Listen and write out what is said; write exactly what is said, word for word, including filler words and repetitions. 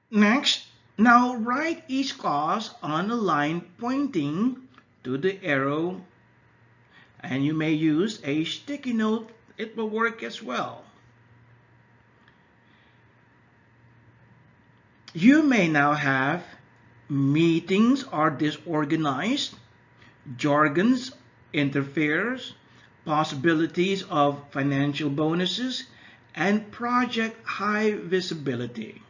Next, now write each clause on a line pointing to the arrow, and you may use a sticky note. It will work as well. You may now have meetings are disorganized, jargons interferes, possibilities of financial bonuses, and project high visibility.